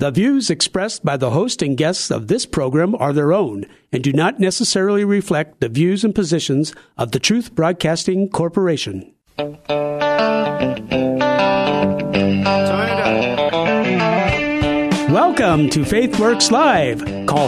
The views expressed by the host and guests of this program are their own and do not necessarily reflect the views and positions of the Truth Broadcasting Corporation. Welcome to Faith Works Live. Call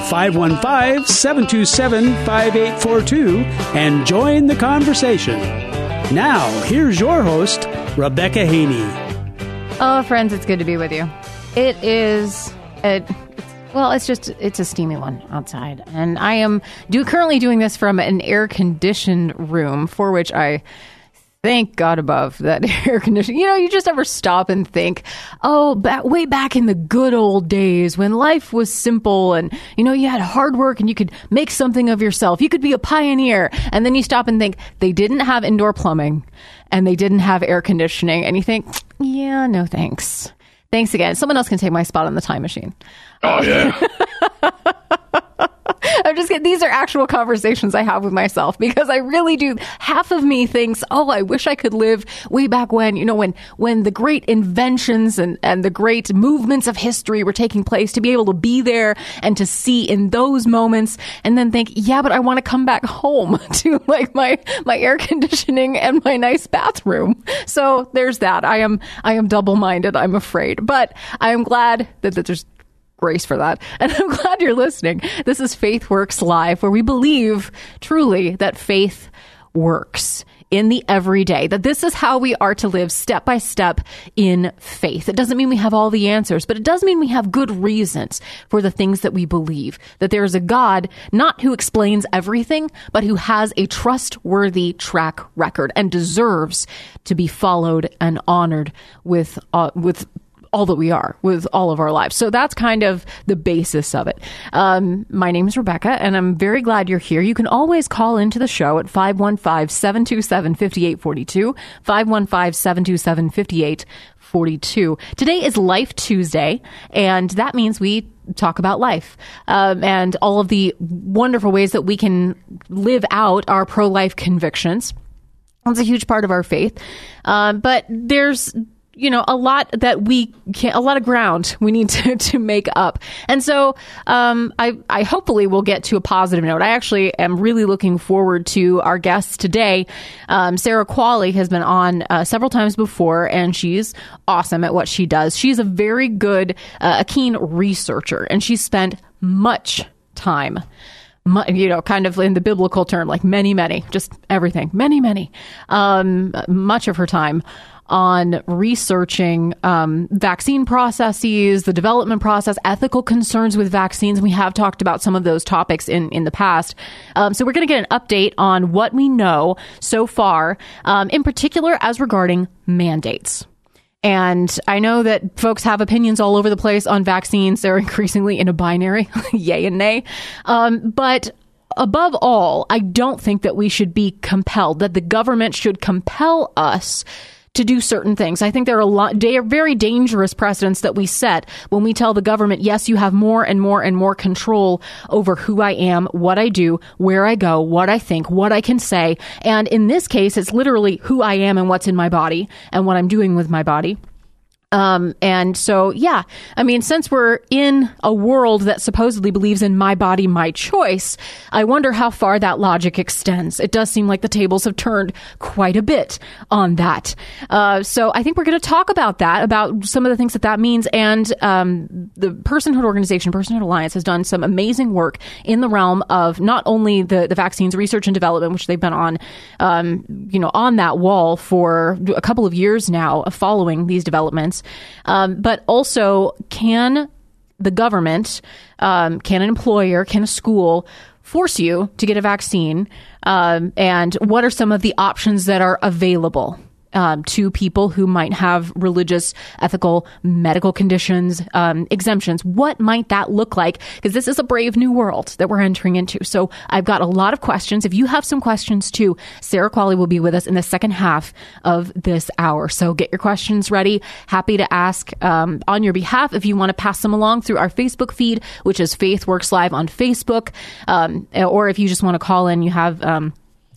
515-727-5842 and join the conversation. Now, here's your host, Rebecca Haney. Oh, friends, it's good to be with you. It is, it's a steamy one outside. And I am currently doing this from an air-conditioned room, for which I thank God above that air conditioning. You know, you just ever stop and think, way back in the good old days when life was simple and, you know, you had hard work and you could make something of yourself. You could be a pioneer. And then you stop and think they didn't have indoor plumbing and they didn't have air conditioning. And you think, yeah, no thanks. Thanks again. Someone else can take my spot on the time machine. Oh, yeah. I'm just kidding. These are actual conversations I have with myself because I really do. Half of me thinks, I wish I could live way back when, you know, when the great inventions and the great movements of history were taking place, to be able to be there and to see in those moments, and then think, yeah, but I want to come back home to like my air conditioning and my nice bathroom. So there's that. I am double-minded, I'm afraid, but I am glad that there's grace for that. And I'm glad you're listening. This is Faith Works Live, where we believe truly that faith works in the everyday, that this is how we are to live step by step in faith. It doesn't mean we have all the answers, but it does mean we have good reasons for the things that we believe, that there is a God, not who explains everything, but who has a trustworthy track record and deserves to be followed and honored with all that we are, with all of our lives. So that's kind of the basis of it. My name is Rebecca, and I'm very glad you're here. You can always call into the show at 515-727-5842, 515-727-5842. Today is Life Tuesday, and that means we talk about life and all of the wonderful ways that we can live out our pro-life convictions. That's a huge part of our faith. But there's a lot of ground we need to make up. And so I hopefully will get to a positive note. I actually am really looking forward to our guests today. Sarah Qualley has been on several times before, and she's awesome at what she does. She's a very good, a keen researcher, and she's spent much time, kind of in the biblical term, like many, just everything, many, much of her time on researching vaccine processes, the development process, ethical concerns with vaccines. We have talked about some of those topics in the past. So we're going to get an update on what we know so far, in particular as regarding mandates. And I know that folks have opinions all over the place on vaccines. They're increasingly in a binary, yay and nay. But above all, I don't think that we should be compelled, that the government should compel us to do certain things. I think there are very dangerous precedents that we set when we tell the government, yes, you have more and more and more control over who I am, what I do, where I go, what I think, what I can say. And in this case, it's literally who I am and what's in my body and what I'm doing with my body. And so, yeah, I mean, since we're in a world that supposedly believes in my body, my choice, I wonder how far that logic extends. It does seem like the tables have turned quite a bit on that. So I think we're going to talk about that, about some of the things that means. And the Personhood Organization, Personhood Alliance, has done some amazing work in the realm of not only the vaccines research and development, which they've been on, on that wall for a couple of years now, following these developments. But also, can the government, can an employer, can a school force you to get a vaccine? And what are some of the options that are available to people who might have religious, ethical, medical conditions, exemptions? What might that look like? Because this is a brave new world that we're entering into. So I've got a lot of questions. If you have some questions too, Sarah Qualley will be with us in the second half of this hour. So get your questions ready. Happy to ask on your behalf. If you want to pass them along through our Facebook feed, which is Faith Works Live on Facebook, or if you just want to call in, you have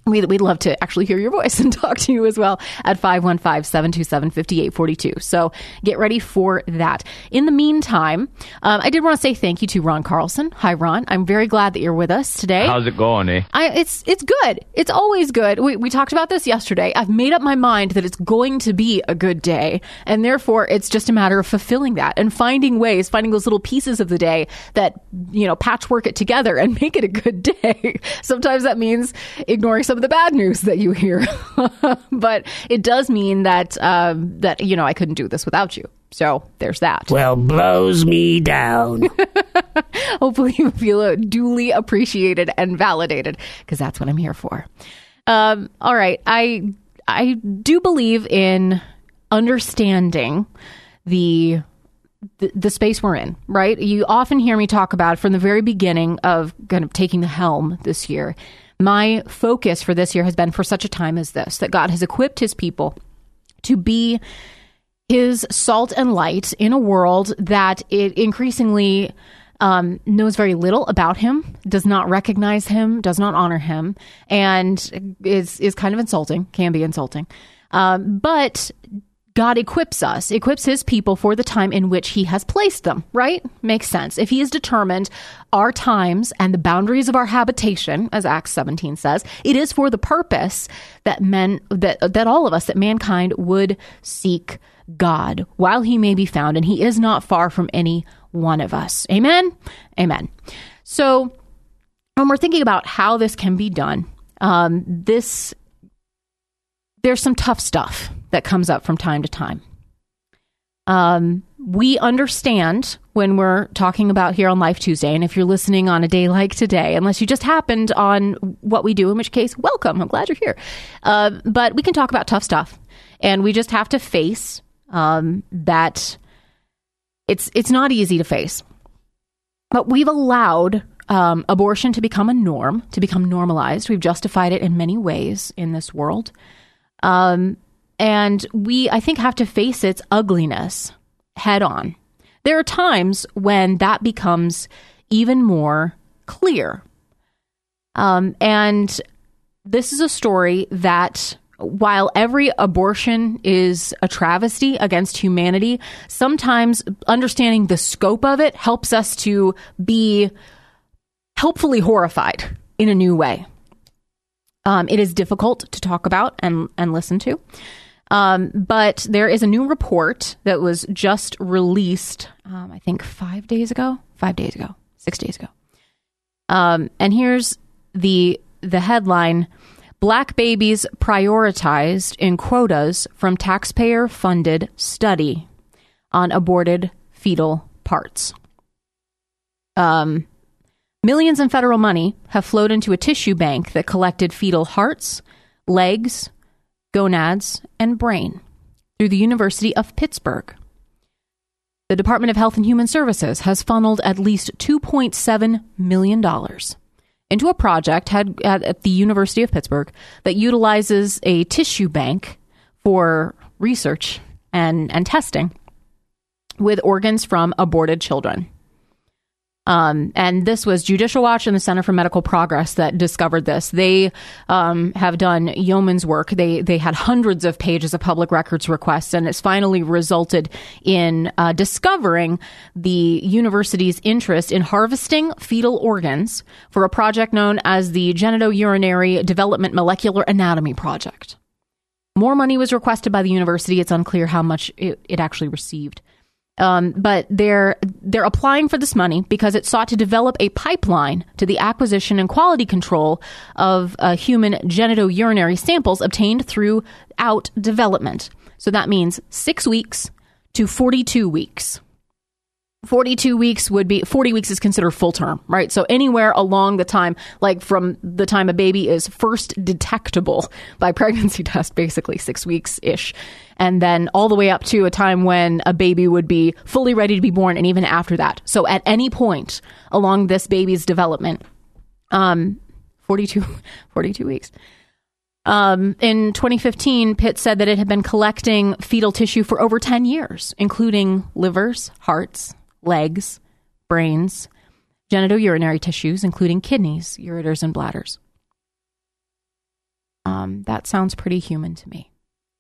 We'd love to actually hear your voice and talk to you as well at 515-727-5842. So get ready for that. In the meantime, I did want to say thank you to Ron Carlson. Hi, Ron. I'm very glad that you're with us today. How's it going, eh? It's good. It's always good. We talked about this yesterday. I've made up my mind that it's going to be a good day. And therefore, it's just a matter of fulfilling that and finding ways, finding those little pieces of the day that, patchwork it together and make it a good day. Sometimes that means ignoring some of the bad news that you hear, but it does mean that I couldn't do this without you. So there's that. Well, blows me down. Hopefully you feel duly appreciated and validated, because that's what I'm here for. All right, I do believe in understanding the space we're in, right? You often hear me talk about from the very beginning of kind of taking the helm this year. My focus for this year has been for such a time as this, that God has equipped his people to be his salt and light in a world that it increasingly knows very little about him, does not recognize him, does not honor him, and is kind of insulting, can be insulting. But God equips his people for the time in which he has placed them, right? Makes sense. If he has determined our times and the boundaries of our habitation, as Acts 17 says, it is for the purpose that all of us, that mankind would seek God while he may be found, and he is not far from any one of us. Amen? Amen. So when we're thinking about how this can be done, there's some tough stuff that comes up from time to time. We understand when we're talking about here on Life Tuesday, and if you're listening on a day like today, unless you just happened on what we do, in which case, welcome. I'm glad you're here. But we can talk about tough stuff, and we just have to face that it's not easy to face. But we've allowed abortion to become a norm, to become normalized. We've justified it in many ways in this world. And we, I think, have to face its ugliness head on. There are times when that becomes even more clear. And this is a story that, while every abortion is a travesty against humanity, sometimes understanding the scope of it helps us to be helpfully horrified in a new way. It is difficult to talk about and listen to. But there is a new report that was just released, I think 6 days ago. And here's the headline: Black babies prioritized in quotas from taxpayer-funded study on aborted fetal parts. Millions in federal money have flowed into a tissue bank that collected fetal hearts, legs, gonads, and brain through the University of Pittsburgh. The Department of Health and Human Services has funneled at least $2.7 million into a project at the University of Pittsburgh that utilizes a tissue bank for research and testing with organs from aborted children. And this was Judicial Watch and the Center for Medical Progress that discovered this. They have done yeoman's work. They had hundreds of pages of public records requests, and it's finally resulted in discovering the university's interest in harvesting fetal organs for a project known as the Genitourinary Development Molecular Anatomy Project. More money was requested by the university. It's unclear how much it actually received. But they're applying for this money because it sought to develop a pipeline to the acquisition and quality control of human genitourinary samples obtained throughout development. So that means 6 weeks to 42 weeks. 42 weeks would be, 40 weeks is considered full term, right? So anywhere along the time, like from the time a baby is first detectable by pregnancy test, basically 6 weeks-ish. And then all the way up to a time when a baby would be fully ready to be born, and even after that. So at any point along this baby's development, 42 weeks. In 2015, Pitt said that it had been collecting fetal tissue for over 10 years, including livers, hearts, legs, brains, genitourinary tissues, including kidneys, ureters, and bladders. That sounds pretty human to me.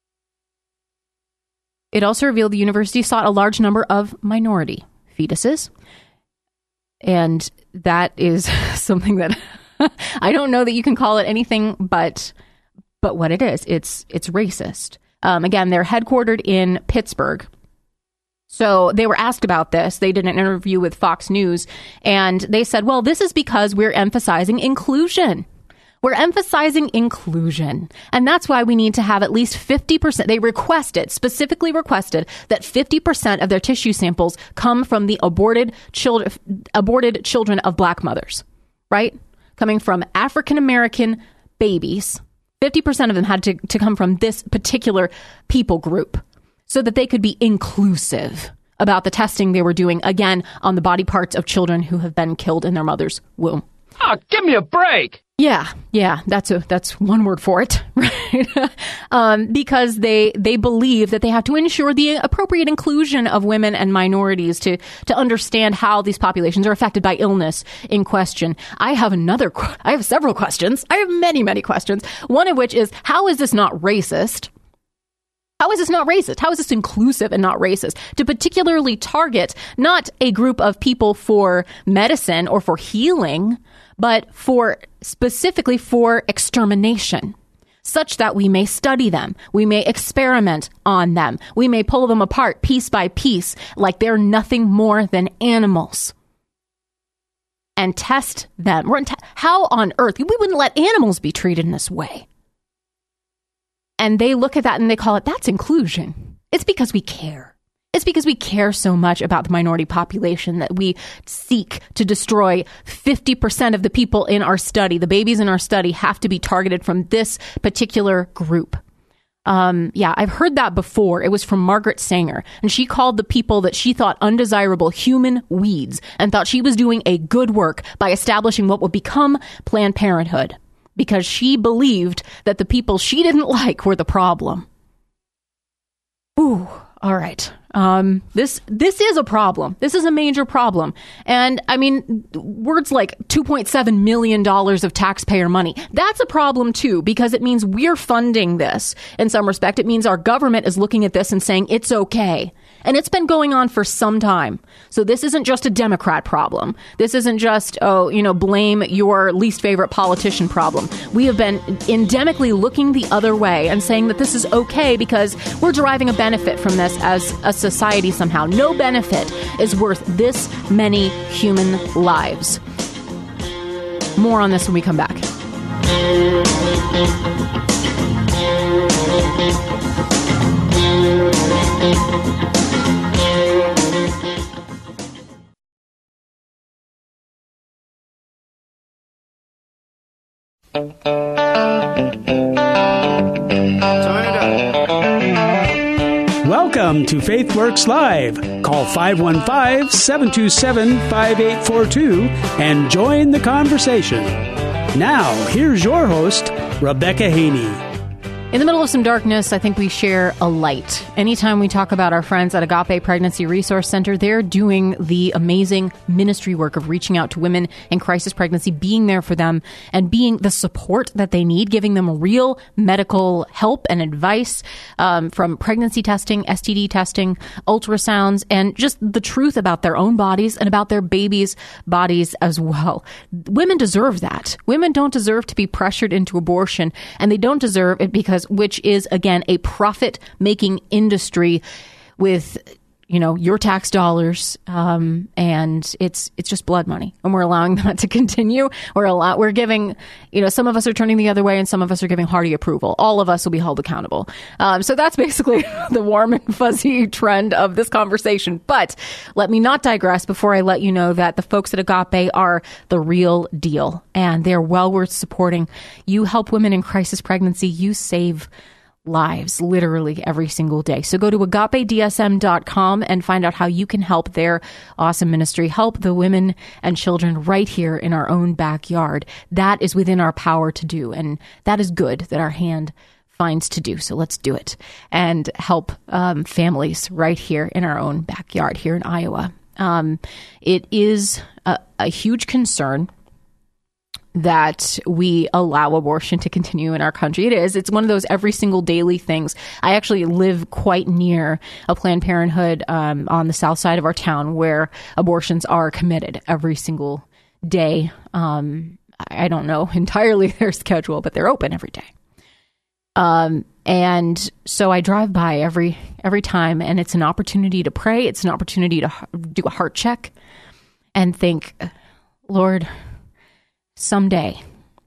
It also revealed the university sought a large number of minority fetuses. And that is something that I don't know that you can call it anything but what it is. It's racist. Again, they're headquartered in Pittsburgh. So they were asked about this. They did an interview with Fox News, and they said, well, this is because we're emphasizing inclusion. We're emphasizing inclusion. And that's why we need to have at least 50%. They specifically requested that 50% of their tissue samples come from the aborted children of Black mothers, right? Coming from African-American babies. 50% of them had to come from this particular people group so that they could be inclusive about the testing they were doing, again, on the body parts of children who have been killed in their mother's womb. Oh, give me a break. Yeah, that's one word for it, right? Because they believe that they have to ensure the appropriate inclusion of women and minorities to understand how these populations are affected by illness in question. I have several questions. I have many questions. One of which is, how is this not racist? How is this not racist? How is this inclusive and not racist? To particularly target not a group of people for medicine or for healing, but specifically for extermination, such that we may study them, we may experiment on them, we may pull them apart piece by piece like they're nothing more than animals and test them. How on earth? We wouldn't let animals be treated in this way. And they look at that and they call it, that's inclusion. It's because we care. It's because we care so much about the minority population that we seek to destroy 50% of the people in our study. The babies in our study have to be targeted from this particular group. I've heard that before. It was from Margaret Sanger, and she called the people that she thought undesirable human weeds and thought she was doing a good work by establishing what would become Planned Parenthood, because she believed that the people she didn't like were the problem. Ooh, all right. This is a problem. This is a major problem. And I mean, words like $2.7 million of taxpayer money, that's a problem too, because it means we're funding this in some respect. It means our government is looking at this and saying it's okay. And it's been going on for some time. So this isn't just a Democrat problem. This isn't just, blame your least favorite politician problem. We have been endemically looking the other way and saying that this is okay because we're deriving a benefit from this as a society somehow. No benefit is worth this many human lives. More on this when we come back. Welcome to Faith Works Live. Call 515-727-5842 and join the conversation. Now, here's your host, Rebecca Haney. In the middle of some darkness, I think we share a light. Anytime we talk about our friends at Agape Pregnancy Resource Center, they're doing the amazing ministry work of reaching out to women in crisis pregnancy, being there for them, and being the support that they need, giving them real medical help and advice from pregnancy testing, STD testing, ultrasounds, and just the truth about their own bodies and about their babies' bodies as well. Women deserve that. Women don't deserve to be pressured into abortion, and they don't deserve it which is, again, a profit-making industry with, your tax dollars, and it's just blood money, and we're allowing that to continue. We're giving, some of us are turning the other way, and some of us are giving hearty approval. All of us will be held accountable. So that's basically the warm and fuzzy trend of this conversation. But let me not digress before I let you know that the folks at Agape are the real deal, and they're well worth supporting. You help women in crisis pregnancy. You save lives literally every single day. So go to agapedsm.com and find out how you can help their awesome ministry, help the women and children right here in our own backyard. That is within our power to do, and that is good that our hand finds to do. So let's do it and help families right here in our own backyard here in Iowa. It is a huge concern that we allow abortion to continue in our country. It is. It's one of those every single daily things. I actually live quite near a Planned Parenthood on the south side of our town where abortions are committed every single day. I don't know entirely their schedule, but they're open every day. And so I drive by every time, and it's an opportunity to pray. It's an opportunity to do a heart check and think, Lord, someday,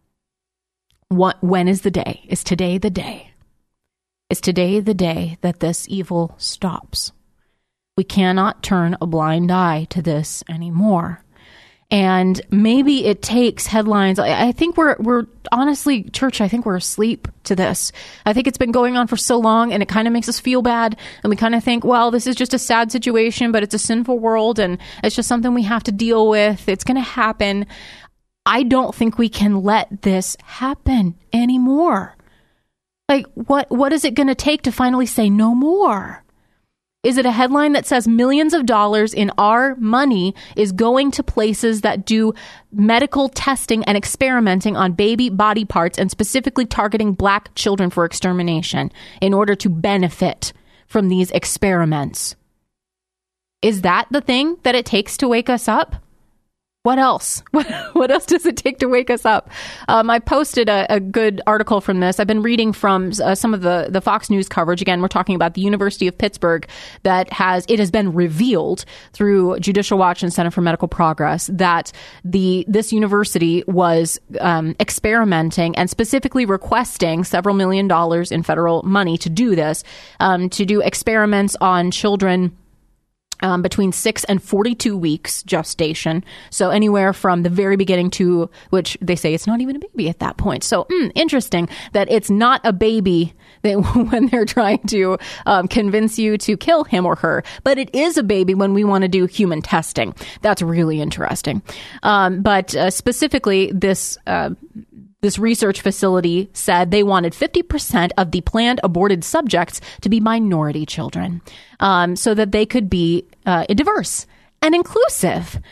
when is the day? Is today the day? Is today the day that this evil stops? We cannot turn a blind eye to this anymore. And maybe it takes headlines. I think we're honestly, church, I think we're asleep to this. I think it's been going on for so long, and it kind of makes us feel bad. And we kind of think, well, this is just a sad situation, but it's a sinful world, and it's just something we have to deal with. It's going to happen. I don't think we can let this happen anymore. Like, what is it going to take to finally say no more? Is it a headline that says millions of dollars in our money is going to places that do medical testing and experimenting on baby body parts and specifically targeting Black children for extermination in order to benefit from these experiments? Is that the thing that it takes to wake us up? What else? What else does it take to wake us up? I posted a good article from this. I've been reading from some of the Fox News coverage. Again, we're talking about the University of Pittsburgh it has been revealed through Judicial Watch and Center for Medical Progress that this university was experimenting and specifically requesting several $1 million in federal money to do this, to do experiments on children between 6 and 42 weeks gestation. So anywhere from the very beginning to, which they say it's not even a baby at that point. So interesting that it's not a baby when they're trying to convince you to kill him or her, but it is a baby when we want to do human testing. That's really interesting. But specifically, this research facility said they wanted 50% of the planned aborted subjects to be minority children, so that they could be diverse and inclusive.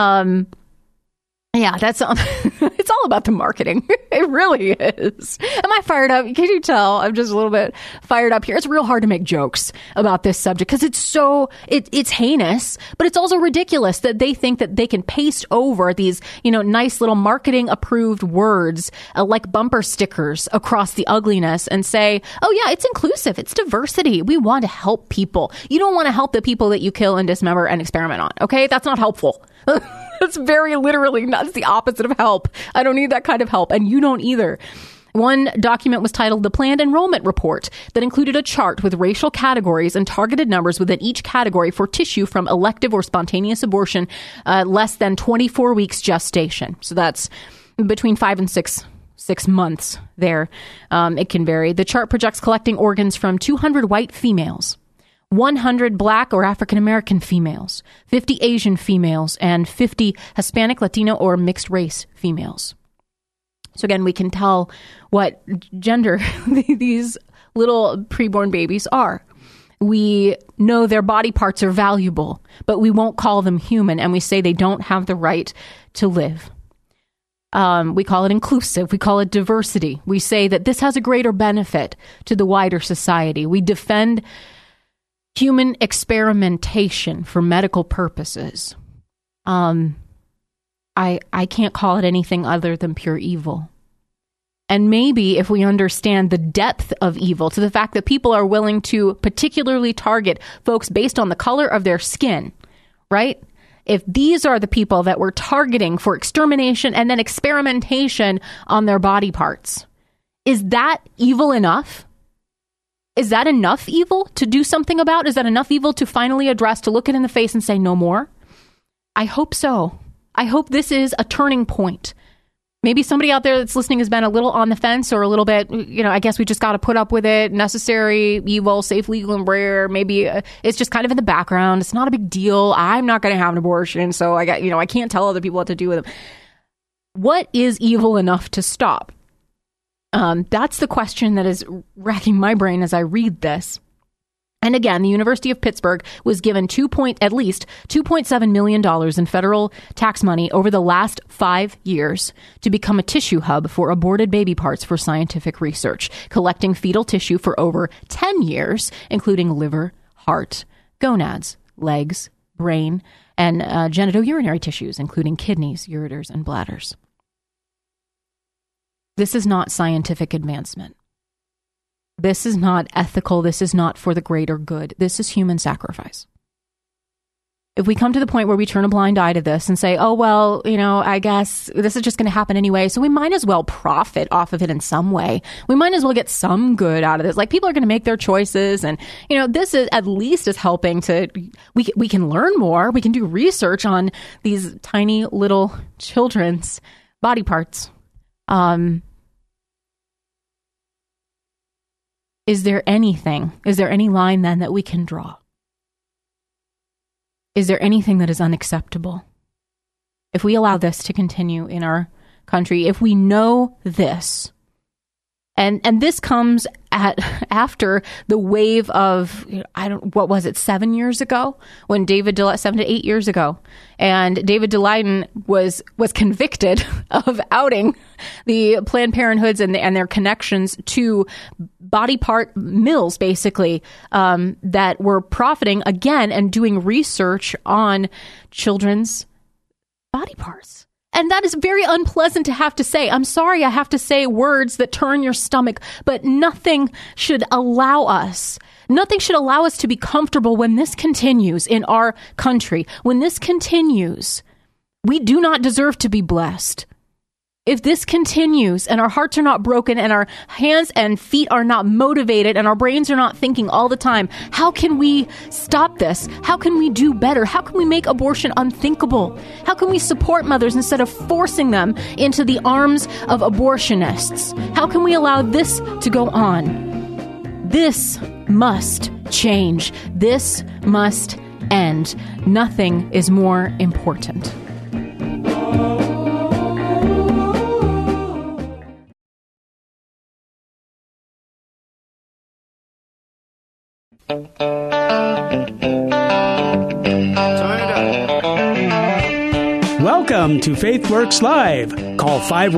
Yeah, it's all about the marketing. It really is. Am I fired up? Can you tell? I'm just a little bit fired up here. It's real hard to make jokes about this subject because it's heinous, but it's also ridiculous that they think that they can paste over these, nice little marketing approved words like bumper stickers across the ugliness and say, oh yeah, it's inclusive. It's diversity. We want to help people. You don't want to help the people that you kill and dismember and experiment on. Okay. That's not helpful. That's very literally not the opposite of help. I don't need that kind of help, and you don't either. One document was titled The Planned Enrollment Report that included a chart with racial categories and targeted numbers within each category for tissue from elective or spontaneous abortion less than 24 weeks gestation. So that's between 5 and 6 months there. It can vary. The chart projects collecting organs from 200 white females, 100 Black or African American females, 50 Asian females, and 50 Hispanic, Latino, or mixed race females. So again, we can tell what gender these little preborn babies are. We know their body parts are valuable, but we won't call them human, and we say they don't have the right to live. We call it inclusive. We call it diversity. We say that this has a greater benefit to the wider society. We defend human experimentation for medical purposes. I can't call it anything other than pure evil. And maybe if we understand the depth of evil, to the fact that people are willing to particularly target folks based on the color of their skin, right? If these are the people that we're targeting for extermination and then experimentation on their body parts, is that evil enough? Is that enough evil to do something about? Is that enough evil to finally address, to look it in the face and say no more? I hope so. I hope this is a turning point. Maybe somebody out there that's listening has been a little on the fence or a little bit, I guess we just got to put up with it. Necessary, evil, safe, legal, and rare. Maybe it's just kind of in the background. It's not a big deal. I'm not going to have an abortion, so I can't tell other people what to do with them. What is evil enough to stop? That's the question that is racking my brain as I read this. And again, the University of Pittsburgh was given at least $2.7 million in federal tax money over the last 5 years to become a tissue hub for aborted baby parts for scientific research, collecting fetal tissue for over 10 years, including liver, heart, gonads, legs, brain, and genitourinary tissues, including kidneys, ureters, and bladders. This is not scientific advancement. This is not ethical. This is not for the greater good. This is human sacrifice. If we come to the point where we turn a blind eye to this and say, oh, well, I guess this is just going to happen anyway, so we might as well profit off of it in some way. We might as well get some good out of this. Like, people are going to make their choices. And, this is at least is helping to, we can learn more. We can do research on these tiny little children's body parts. Is there any line then that we can draw? Is there anything that is unacceptable? If we allow this to continue in our country, if we know this, and this comes after the wave of, 7 years ago when 7 to 8 years ago, and David Daleiden was convicted of outing the Planned Parenthoods and their connections to body part mills, basically, that were profiting again and doing research on children's body parts. And that is very unpleasant to have to say. I'm sorry I have to say words that turn your stomach, but nothing should allow us to be comfortable when this continues in our country. When this continues, we do not deserve to be blessed. If this continues and our hearts are not broken and our hands and feet are not motivated and our brains are not thinking all the time, how can we stop this? How can we do better? How can we make abortion unthinkable? How can we support mothers instead of forcing them into the arms of abortionists? How can we allow this to go on? This must change. This must end. Nothing is more important. Welcome to FaithWorks Live. Call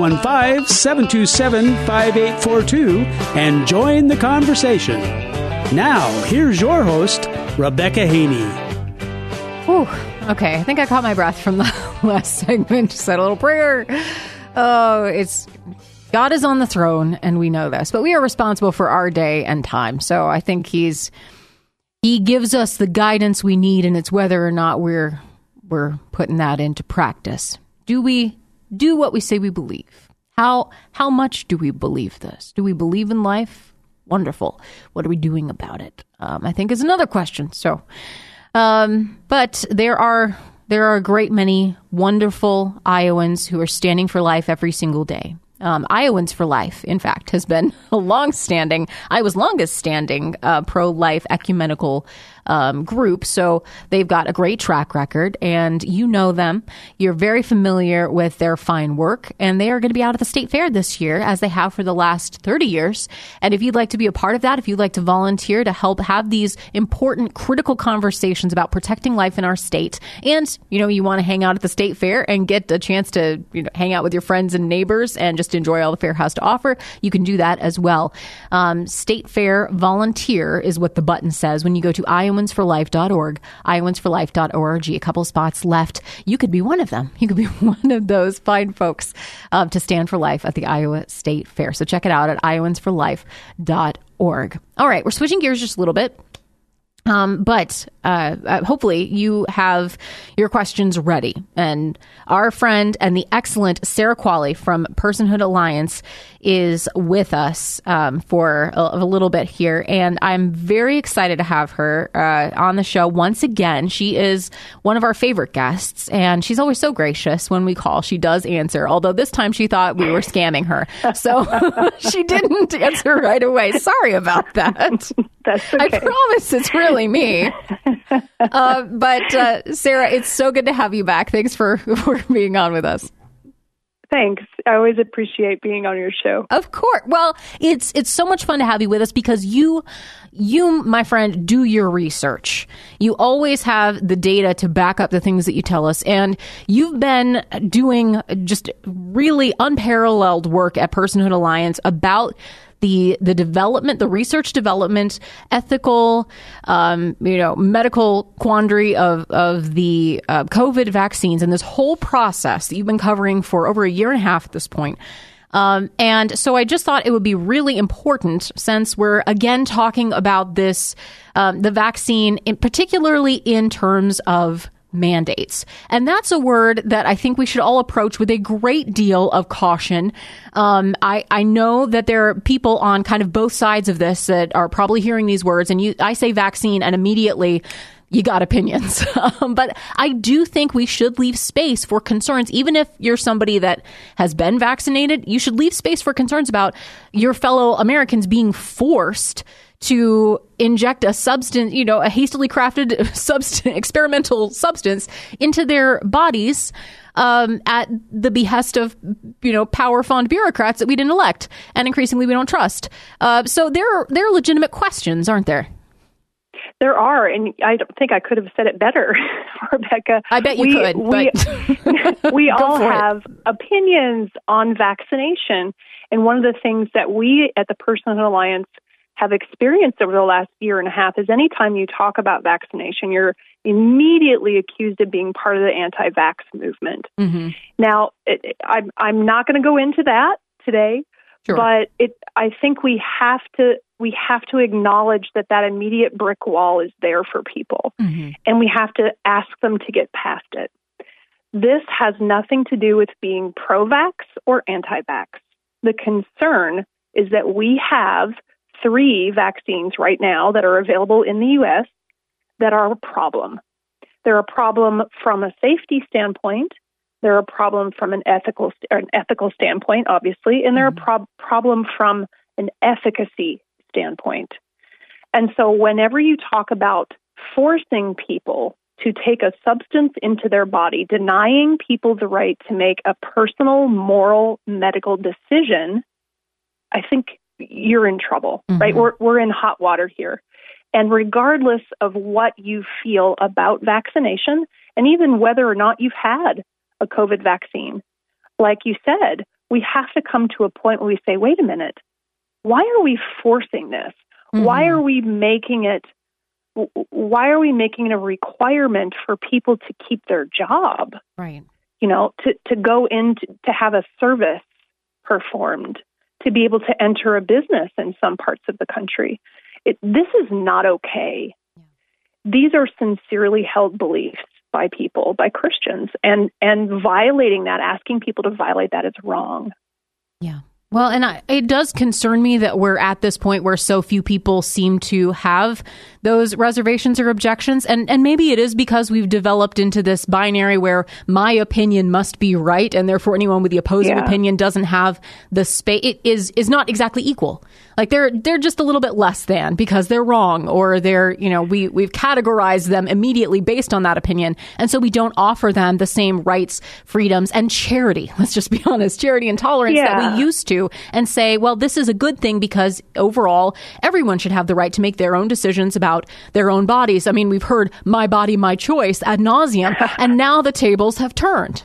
515-727-5842 and join the conversation. Now, here's your host, Rebecca Haney. Whew. Okay, I think I caught my breath from the last segment. Just said a little prayer. God is on the throne, and we know this, but we are responsible for our day and time. So I think He gives us the guidance we need, and it's whether or not we're putting that into practice. Do we do what we say we believe? How much do we believe this? Do we believe in life? Wonderful. What are we doing about it? I think is another question. So, but there are a great many wonderful Iowans who are standing for life every single day. Iowans for Life, in fact, has been a longest standing pro-life ecumenical group. So they've got a great track record, and you know them. You're very familiar with their fine work, and they are going to be out at the State Fair this year, as they have for the last 30 years. And if you'd like to be a part of that, if you'd like to volunteer to help have these important, critical conversations about protecting life in our state, and, you want to hang out at the State Fair and get a chance to, hang out with your friends and neighbors and just enjoy all the fair has to offer, you can do that as well. State Fair Volunteer is what the button says when you go to IowansForLife.org, IowansForLife.org. A couple spots left. You could be one of them. You could be one of those fine folks to stand for life at the Iowa State Fair. So check it out at IowansForLife.org. All right, we're switching gears just a little bit. But hopefully you have your questions ready. And our friend and the excellent Sarah Qualley from Personhood Alliance is with us for a little bit here. And I'm very excited to have her on the show once again. She is one of our favorite guests, and she's always so gracious when we call. She does answer, although this time she thought we were scamming her. So she didn't answer right away. Sorry about that. That's okay. I promise it's really me. But Sarah, it's so good to have you back. Thanks for being on with us. Thanks. I always appreciate being on your show. Of course. Well, it's so much fun to have you with us because you, my friend, do your research. You always have the data to back up the things that you tell us. And you've been doing just really unparalleled work at Personhood Alliance about the development, the research development, ethical, medical quandary of the COVID vaccines and this whole process that you've been covering for over a year and a half at this point. And so I just thought it would be really important, since we're again talking about this, the vaccine, particularly in terms of mandates. And that's a word that I think we should all approach with a great deal of caution. I know that there are people on kind of both sides of this that are probably hearing these words, and I say vaccine and immediately you got opinions. But I do think we should leave space for concerns. Even if you're somebody that has been vaccinated, you should leave space for concerns about your fellow Americans being forced to inject a substance, a hastily crafted experimental substance into their bodies at the behest of, power-fond bureaucrats that we didn't elect and increasingly we don't trust. So there are legitimate questions, aren't there? There are, and I don't think I could have said it better, Rebecca. I bet you could. We all have opinions on vaccination, and one of the things that we at the Personhood Alliance have experienced over the last year and a half is anytime you talk about vaccination, you're immediately accused of being part of the anti-vax movement. Mm-hmm. Now, I'm not going to go into that today, sure. But I think we have to acknowledge that immediate brick wall is there for people, mm-hmm. and we have to ask them to get past it. This has nothing to do with being pro-vax or anti-vax. The concern is that we have 3 vaccines right now that are available in the U.S. that are a problem. They're a problem from a safety standpoint. They're a problem from an ethical standpoint, obviously, and they're a problem from an efficacy standpoint. And so whenever you talk about forcing people to take a substance into their body, denying people the right to make a personal, moral, medical decision, I think you're in trouble, mm-hmm. right? We're in hot water here. And regardless of what you feel about vaccination, and even whether or not you've had a COVID vaccine, like you said, we have to come to a point where we say, wait a minute, why are we forcing this? Mm-hmm. Why are we making it a requirement for people to keep their job? Right. To go in to have a service performed, to be able to enter a business in some parts of the country. This is not okay. Yeah. These are sincerely held beliefs by people, by Christians, and violating that, asking people to violate that is wrong. Yeah. Well, and it does concern me that we're at this point where so few people seem to have those reservations or objections. And maybe it is because we've developed into this binary where my opinion must be right, and therefore anyone with the opposing opinion doesn't have the space. It is not exactly equal. Like they're just a little bit less than because they're wrong, or we've categorized them immediately based on that opinion. And so we don't offer them the same rights, freedoms, and charity. Let's just be honest, charity and tolerance that we used to, and say, well, this is a good thing because overall everyone should have the right to make their own decisions about their own bodies. I mean, we've heard my body, my choice ad nauseum, and now the tables have turned.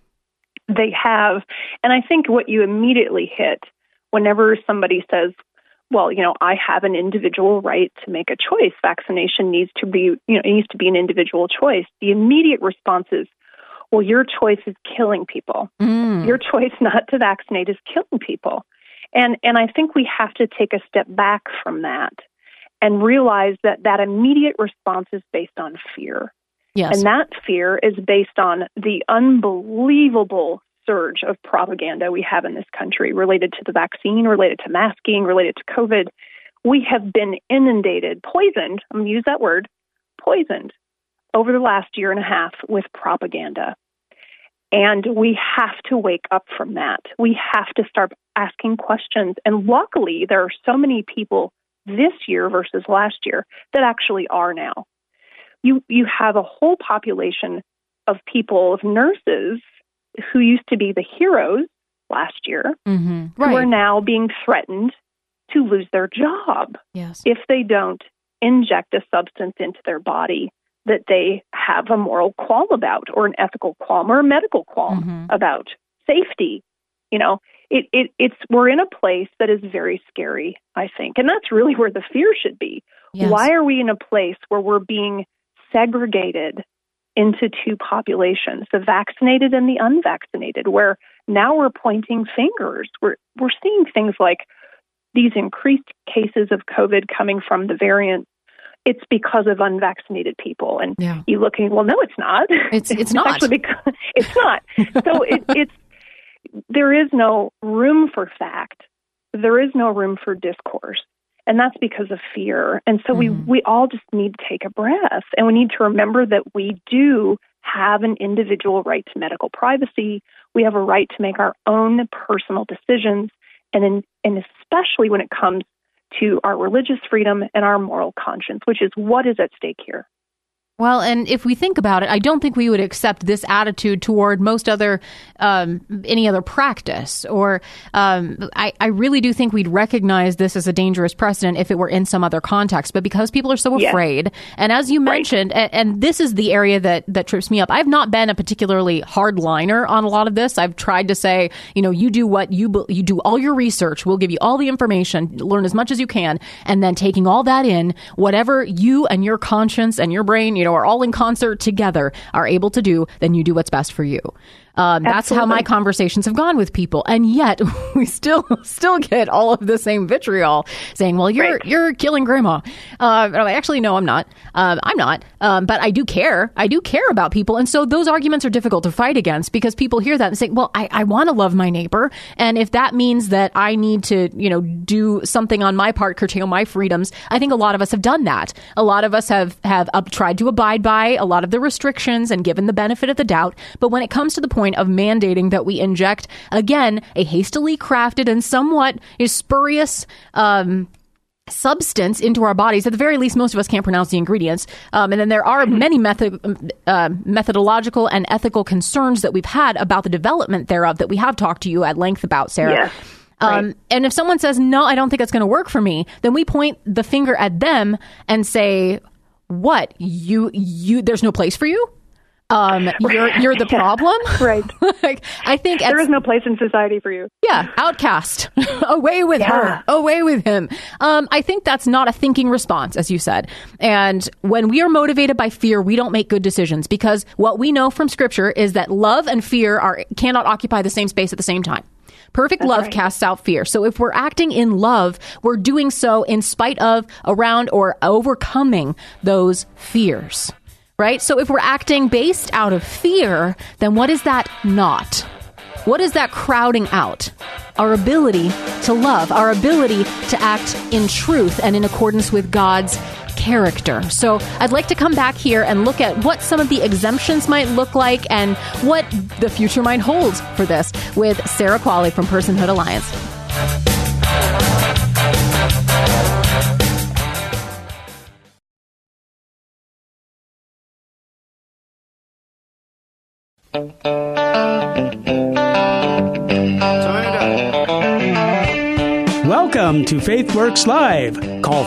They have. And I think what you immediately hit whenever somebody says, well, I have an individual right to make a choice. Vaccination needs to be, it needs to be an individual choice. The immediate response is, well, your choice is killing people. Mm. Your choice not to vaccinate is killing people. And I think we have to take a step back from that and realize that immediate response is based on fear. Yes. And that fear is based on the unbelievable surge of propaganda we have in this country related to the vaccine, related to masking, related to COVID. We have been inundated, poisoned, I'm going to use that word, poisoned, over the last year and a half with propaganda. And we have to wake up from that. We have to start asking questions. And luckily, there are so many people this year versus last year that actually are now. You have a whole population of people, of nurses, who used to be the heroes last year Right. who are now being threatened to lose their job if they don't inject a substance into their body that they have a moral qualm about, or an ethical qualm, or a medical qualm about safety. You know, we're in a place that is very scary, I think. And that's really where the fear should be. Yes. Why are we in a place where we're being segregated into two populations, the vaccinated and the unvaccinated, where now we're pointing fingers? We're seeing things like these increased cases of COVID coming from the variant. It's because of unvaccinated people. And you look and, well, no, it's not. It's not. Actually because it's not. So there is no room for fact. There is no room for discourse. And that's because of fear. And so we all just need to take a breath. And we need to remember that we do have an individual right to medical privacy. We have a right to make our own personal decisions. And especially when it comes to our religious freedom and our moral conscience, which is what is at stake here. Well, and if we think about it, I don't think we would accept this attitude toward most other, any other practice. Or I really do think we'd recognize this as a dangerous precedent if it were in some other context. But because people are so afraid, and as you mentioned, and this is the area that trips me up, I've not been a particularly hardliner on a lot of this. I've tried to say, you do what you do, all your research. We'll give you all the information, learn as much as you can, and then taking all that in, whatever you and your conscience and your brain, are all in concert together, are able to do, then you do what's best for you. That's how my conversations have gone with people. And yet we still get all of the same vitriol saying, well, you're killing grandma. Actually, no, I'm not. I'm not. But I do care. I do care about people. And so those arguments are difficult to fight against because people hear that and say, well, I want to love my neighbor. And if that means that I need to, do something on my part, curtail my freedoms, I think a lot of us have done that. A lot of us have tried to abide by a lot of the restrictions and given the benefit of the doubt. But when it comes to the point of mandating that we inject, again, a hastily crafted and somewhat spurious substance into our bodies, at the very least, most of us can't pronounce the ingredients. And then there are many methodological and ethical concerns that we've had about the development thereof that we have talked to you at length about, Sarah. Yes. Right. And if someone says, no, I don't think it's going to work for me, then we point the finger at them and say, what? There's no place for you? You're the problem. Right. I think there is no place in society for you. Yeah. Outcast. Away with her. Away with him. I think that's not a thinking response, as you said. And when we are motivated by fear, we don't make good decisions, because what we know from Scripture is that love and fear cannot occupy the same space at the same time. Perfect love casts out fear. So if we're acting in love, we're doing so in spite of, around, or overcoming those fears. Right? So if we're acting based out of fear, then what is that not? What is that crowding out? Our ability to love, our ability to act in truth and in accordance with God's character. So I'd like to come back here and look at what some of the exemptions might look like and what the future might hold for this with Sarah Qualley from Personhood Alliance. Welcome to Faith Works Live. Call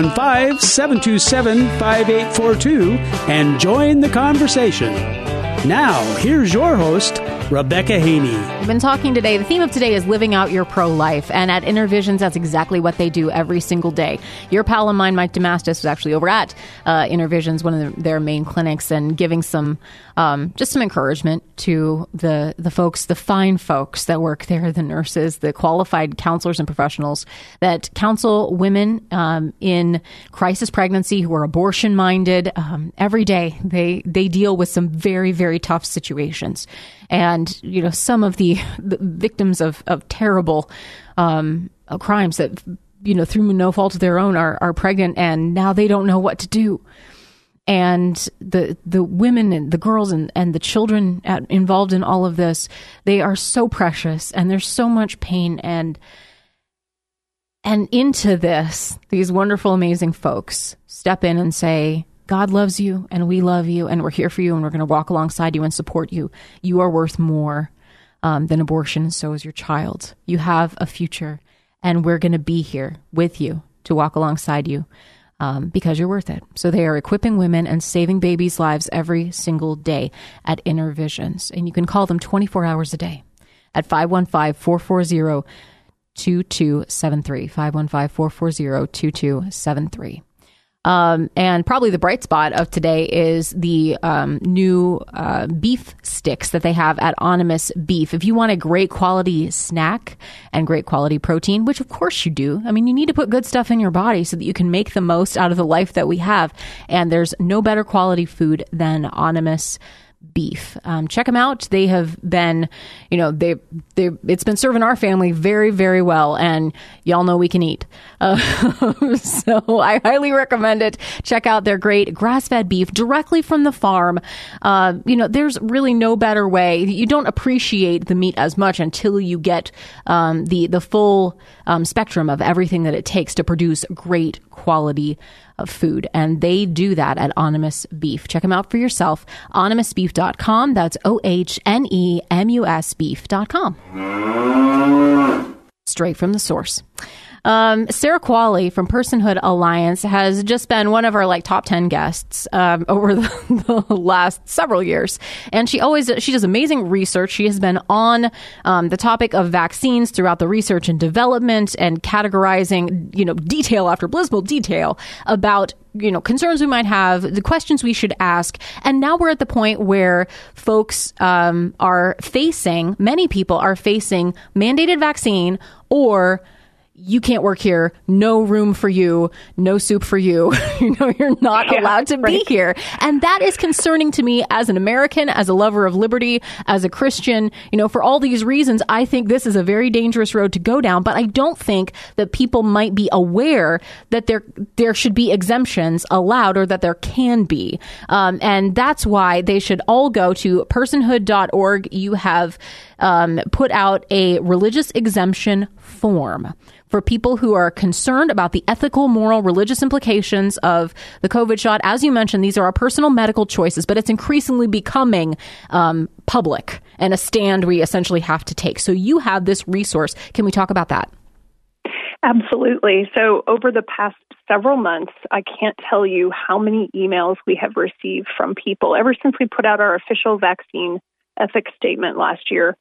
515-727-5842 and join the conversation. Now, here's your host, Rebecca Haney. We've been talking today. The theme of today is living out your pro-life. And at Intervisions, that's exactly what they do every single day. Your pal and mine, Mike DeMastis, was actually over at Intervisions, one of their main clinics, and giving some just some encouragement to the folks, the fine folks that work there, the nurses, the qualified counselors and professionals that counsel women in crisis pregnancy who are abortion-minded. Every day, they deal with some very, very tough situations. And, some of the victims of terrible crimes that, through no fault of their own are pregnant, and now they don't know what to do. And the women and the girls and the children involved in all of this, they are so precious, and there's so much pain. And into this, these wonderful, amazing folks step in and say, God loves you, and we love you, and we're here for you, and we're going to walk alongside you and support you. You are worth more than abortion, so is your child. You have a future, and we're going to be here with you to walk alongside you because you're worth it. So they are equipping women and saving babies' lives every single day at Inner Visions. And you can call them 24 hours a day at 515-440-2273, 515-440-2273. And probably the bright spot of today is the new beef sticks that they have at Animus Beef. If you want a great quality snack and great quality protein, which of course you do. I mean, you need to put good stuff in your body so that you can make the most out of the life that we have. And there's no better quality food than Animus Beef. Check them out. They have been, it's been serving our family very, very well, and y'all know we can eat. So I highly recommend it. Check out their great grass-fed beef directly from the farm. There's really no better way. You don't appreciate the meat as much until you get the full spectrum of everything that it takes to produce great quality of food. And they do that at Animus Beef. Check them out for yourself. OhnemusBeef.com. That's OHNEMUS beef.com. Straight from the source. Sarah Qualley from Personhood Alliance has just been one of our top 10 guests over the last several years. And she does amazing research. She has been on the topic of vaccines throughout the research and development and categorizing, detail after blissful detail about concerns we might have, the questions we should ask. And now we're at the point where folks many people are facing mandated vaccine or you can't work here, no room for you, no soup for you. You're not allowed to be here. And that is concerning to me as an American, as a lover of liberty, as a Christian. For all these reasons, I think this is a very dangerous road to go down. But I don't think that people might be aware that there should be exemptions allowed or that there can be. And that's why they should all go to personhood.org. You have put out a religious exemption form for people who are concerned about the ethical, moral, religious implications of the COVID shot. As you mentioned, these are our personal medical choices, but it's increasingly becoming public and a stand we essentially have to take. So you have this resource. Can we talk about that? Absolutely. So over the past several months, I can't tell you how many emails we have received from people ever since we put out our official vaccine ethics statement last year.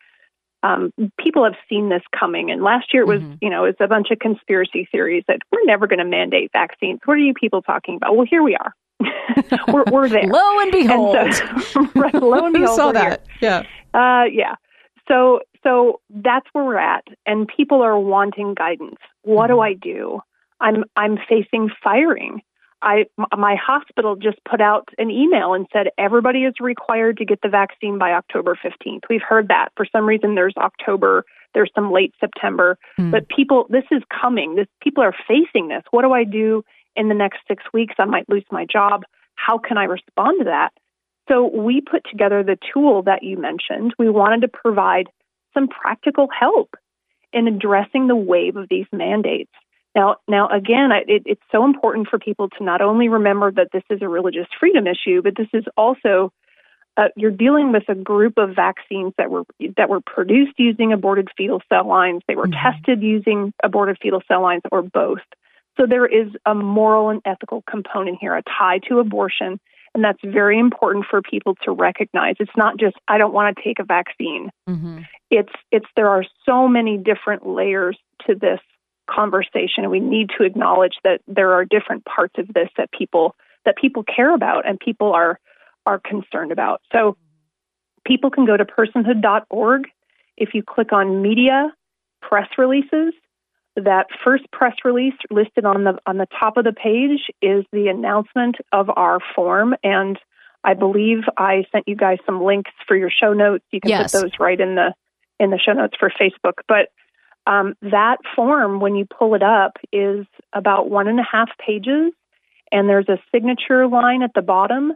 People have seen this coming. And last year it was, it's a bunch of conspiracy theories that we're never going to mandate vaccines. What are you people talking about? Well, here we are. we're there. Lo and behold. And so, right, lo and behold. Saw that. Here. Yeah. So that's where we're at. And people are wanting guidance. What do I do? I'm facing firing. My hospital just put out an email and said everybody is required to get the vaccine by October 15th. We've heard that. For some reason, there's October, there's some late September. But this is coming. People are facing this. What do I do in the next 6 weeks? I might lose my job. How can I respond to that? So we put together the tool that you mentioned. We wanted to provide some practical help in addressing the wave of these mandates. Now, again, it's so important for people to not only remember that this is a religious freedom issue, but this is also you're dealing with a group of vaccines that were produced using aborted fetal cell lines. They were tested using aborted fetal cell lines, or both. So there is a moral and ethical component here, a tie to abortion, and that's very important for people to recognize. It's not just I don't want to take a vaccine. It's there are so many different layers to this conversation, and we need to acknowledge that there are different parts of this that people care about and people are concerned about. So people can go to personhood.org. If you click on media, press releases, that first press release listed on the top of the page is the announcement of our form, and I believe I sent you guys some links for your show notes. You can put those right in the show notes for Facebook, but that form, when you pull it up, is about 1.5 pages, and there's a signature line at the bottom.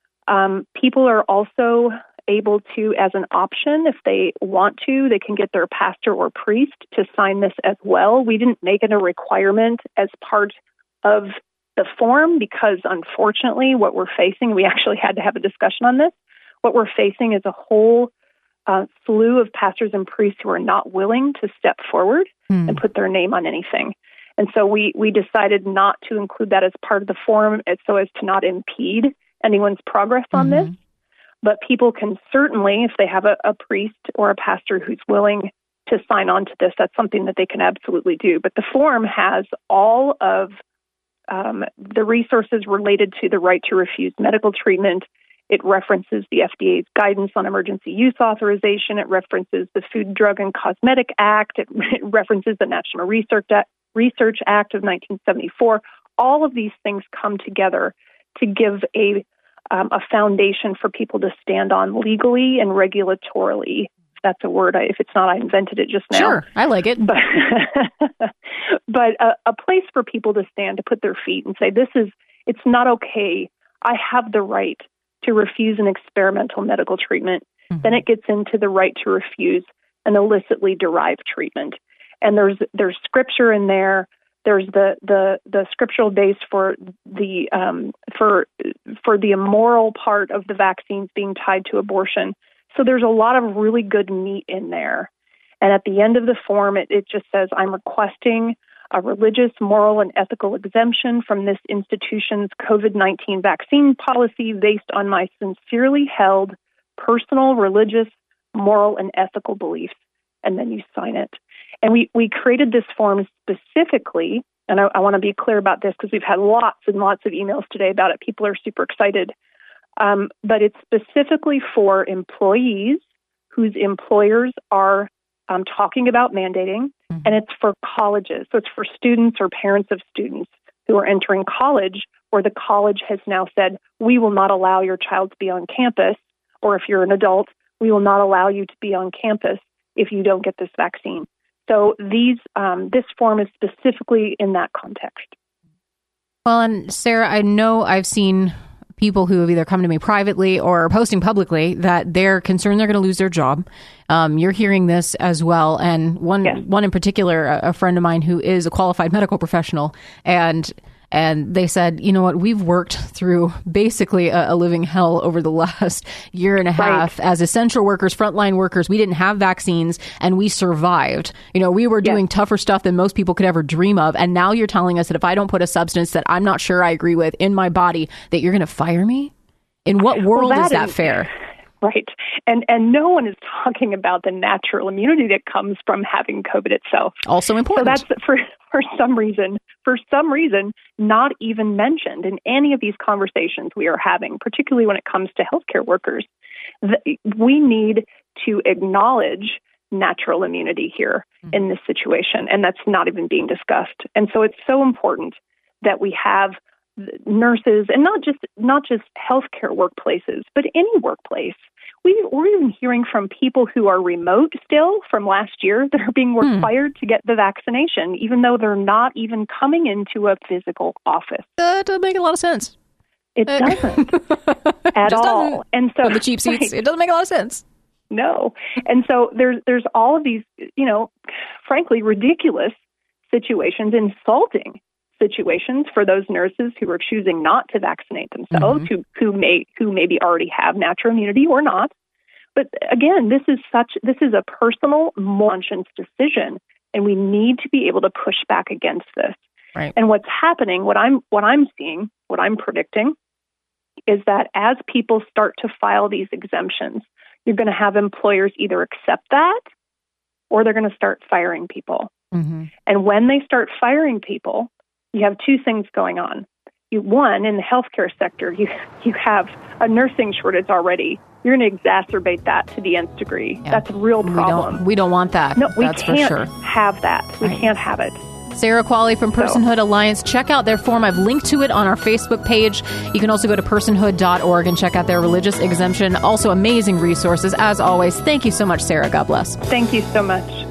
People are also able to, as an option, if they want to, they can get their pastor or priest to sign this as well. We didn't make it a requirement as part of the form because, unfortunately, what we're facing, we actually had to have a discussion on this, what we're facing is a whole a slew of pastors and priests who are not willing to step forward and put their name on anything. And so we decided not to include that as part of the forum so as to not impede anyone's progress on this. But people can certainly, if they have a priest or a pastor who's willing to sign on to this, that's something that they can absolutely do. But the forum has all of the resources related to the right to refuse medical treatment. It references the FDA's guidance on emergency use authorization. It references the Food, Drug, and Cosmetic Act. It references the National Research Act of 1974. All of these things come together to give a foundation for people to stand on legally and regulatorily. If that's a word. If it's not, I invented it just now. Sure, I like it. But a place for people to stand, to put their feet and say, it's not okay. I have the right to refuse an experimental medical treatment. Then it gets into the right to refuse an illicitly derived treatment. And there's scripture in there. There's the scriptural base for the immoral part of the vaccines being tied to abortion. So there's a lot of really good meat in there. And at the end of the form, it just says, I'm requesting a religious, moral, and ethical exemption from this institution's COVID-19 vaccine policy based on my sincerely held personal, religious, moral, and ethical beliefs. And then you sign it. And we created this form specifically, and I want to be clear about this because we've had lots and lots of emails today about it. People are super excited. But it's specifically for employees whose employers are talking about mandating, and it's for colleges. So it's for students or parents of students who are entering college, where the college has now said, we will not allow your child to be on campus, or if you're an adult, we will not allow you to be on campus if you don't get this vaccine. So this form is specifically in that context. Well, and Sarah, I know I've seen people who have either come to me privately or posting publicly that they're concerned they're going to lose their job. You're hearing this as well. And one in particular, a friend of mine who is a qualified medical professional, and they said, you know what, we've worked through basically a living hell over the last year and a half as essential workers, frontline workers. We didn't have vaccines and we survived. You know, we were doing tougher stuff than most people could ever dream of. And now you're telling us that if I don't put a substance that I'm not sure I agree with in my body, that you're going to fire me? In what world is that fair? Right. And no one is talking about the natural immunity that comes from having COVID itself. Also important. So that's for some reason, not even mentioned in any of these conversations we are having, particularly when it comes to healthcare workers. We need to acknowledge natural immunity here in this situation, and that's not even being discussed. And so it's so important that we have nurses, and not just healthcare workplaces, but any workplace. We're even hearing from people who are remote still from last year that are being required to get the vaccination, even though they're not even coming into a physical office. That doesn't make a lot of sense. It doesn't at all. And so the cheap seats, it doesn't make a lot of sense. No. And so there's all of these, frankly, ridiculous situations, insulting situations for those nurses who are choosing not to vaccinate themselves, who maybe already have natural immunity or not. But again, this is a personal conscience decision, and we need to be able to push back against this. Right. And what's happening, what I'm seeing, what I'm predicting, is that as people start to file these exemptions, you're going to have employers either accept that or they're going to start firing people. And when they start firing people, you have two things going on. One, in the healthcare sector, you have a nursing shortage already. You're going to exacerbate that to the nth degree. Yeah. That's a real problem. We don't want that. No, we That's can't for sure. have that. We can't have it. Sarah Qualley from Personhood Alliance. Check out their form. I've linked to it on our Facebook page. You can also go to personhood.org and check out their religious exemption. Also amazing resources. As always, thank you so much, Sarah. God bless. Thank you so much.